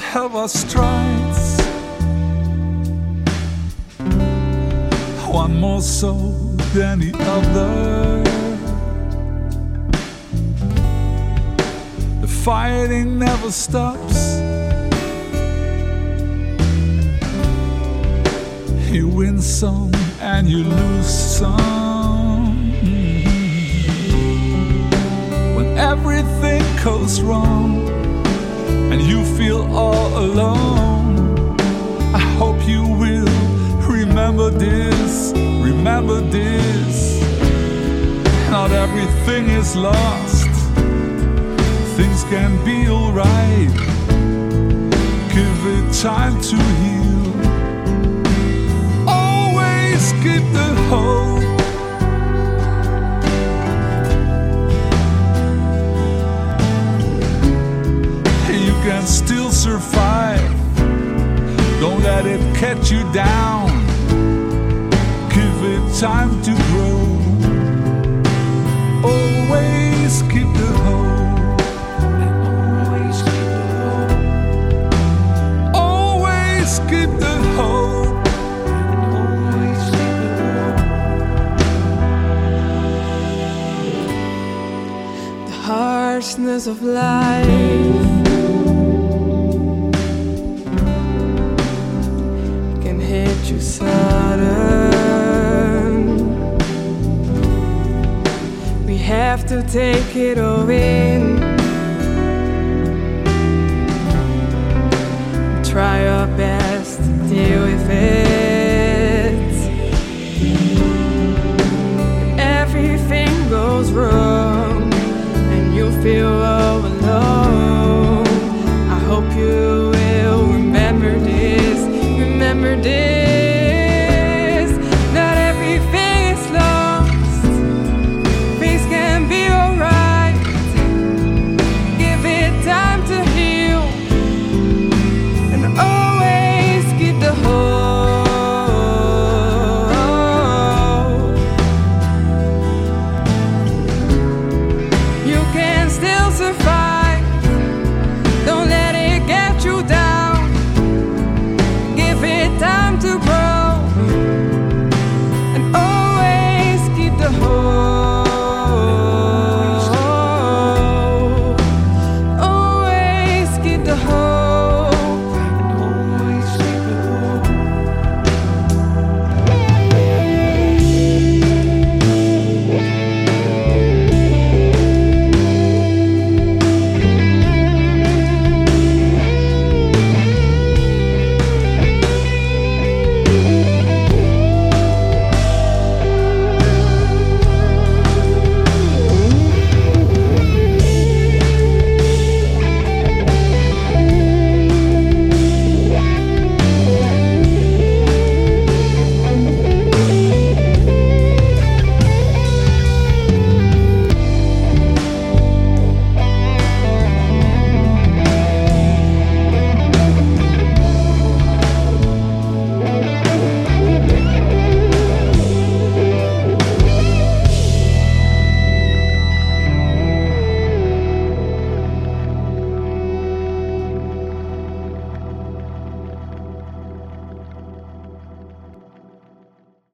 have our strides, one more so than the other. The fighting never stops. You win some and you lose some. When everything goes wrong and you feel all alone, I hope you will remember this, remember this. Not everything is lost, things can be alright. Give it time to heal. Always keep the hope. You can still survive. Don't let it catch you down. Give it time to grow. Always keep the hope. Always keep the hope. Always keep the hope. Always keep the hope. The harshness of life hit you sudden. We have to take it away.